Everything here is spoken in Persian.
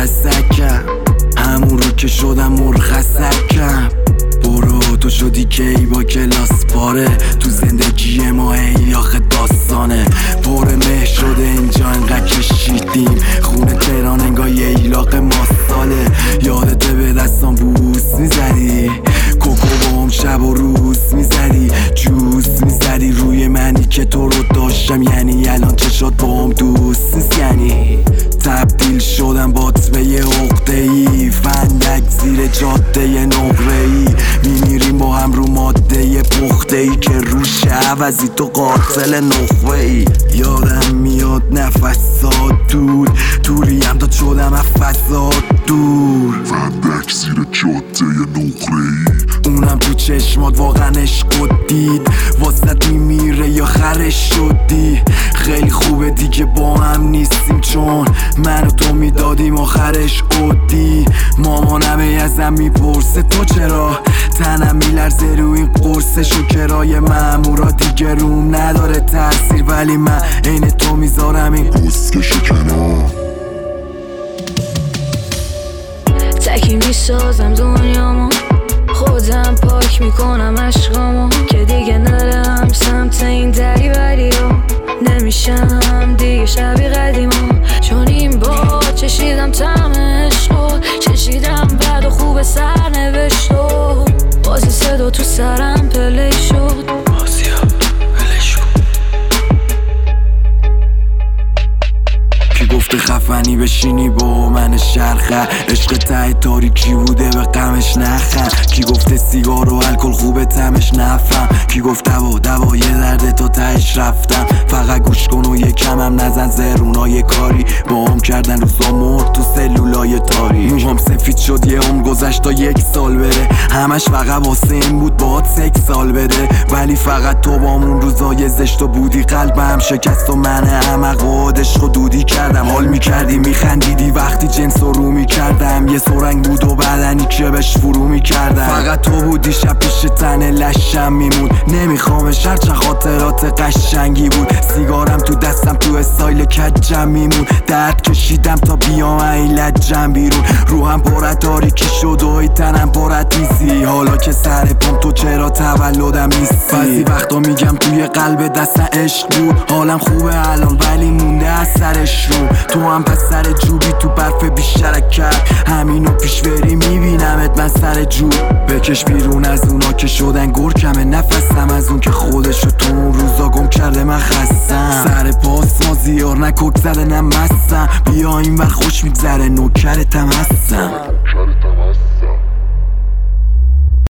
مرخصکم، همون رو که شدم مرخصکم. برو تو شدی کی با کلاس پاره، تو زندگی ما ای آخه داستانه. پر مه شده اینجا انقدر کشیدیم، خونه تهران انگار یه ایلاق ماساله. یادته به دستان بوس میزدی، کوکو بام شب و روز میزدی، جوز میزدی روی منی که تو رو داشتم. یعنی الان چشات بام دوست نیست، یعنی تبدیل شدم بات به یه عقده‌ای، فندک زیر جاده نقره‌ای. میمیریم با هم رو ماده پخته‌ای که روش عوضی تو قاتل نخوه‌ای. یادم میاد نفسات دور، دوریم تا شدم از فضات دور، فندک زیر جاده نقره‌ای. اونم تو چشمات واقعا عشق دید، واسط میمیره یا خرش شدی. خیلی خوبه دیگه با هم نیستیم، چون من و تو میدادیم آخرش عدی. مامانم ازم میپرسه تو چرا، تنم میلرزه رو این قرص شکرای مامورا دیگه روم نداره تاثیر، ولی من عین تو میذارم این بسکشو کنار. تکی میسازم دنیامو، خودم پاک میکنم عشقامو، که دیگه نرم سمت این دری بری ها. نمیشم دیگه شبیه قدیما، چون این با چشیدم طعم عشقو، چشیدم بد و خوب سرنوشتو. بازی صدا تو سرم پلی شد، کی گفته خفنی بشینی با من شرخه، عشق ته تاریکی بوده به غمش نخن. کی گفته سیگار و الکل خوبه تمش نفهم، کی گفت دوا یه درد تا تهش رفتم. فقط گوش کن و یکم هم نزن زرونای کاری، با هم کردن روزا مرد تو سلولای تاری. موهام سفید شد یه عمر گذشت تا 1 سال بره، همش فقط واسه این بود باهات 6 سال بده. ولی فقط تو با اون روزای زشت و بودی، قلبم شکست و من احمق و عشق دودی کردم. حال میکردی میخندیدی وقتی جنس رو میکردم، یه سرنگ بود و بدنی که بهش فرو میکردم. فقط تو بودی شب پیش تن لشم میمون، نمیخوامش هرچند خاطرات قشنگی بود. سیگارم تو دستم تو استایل کجم میمون، درد کشیدم تا بیام این لجم بیرون. روحم پرت تاریکی شد و ای تنم پرت نیستی، حالا که سر پام تو چرا تولدم نیستی. بعضی وقتا میگم توی قلب دستم عشق بود، حالم خوبه الان ولی مونده از سرش رو. تو هم پس سر جوبی تو برف بیشترک کرد، همینو پیش بری میبینمت من سر جوب. بکش بیرون از اونا که شدن گرکمه نفسم، از اون که خودشو تو اون روزا گم کرده من خستم. سر پاس ما زیار نکک زده نمستم، بیا این ور خوش میگذره نوکرتم هستم.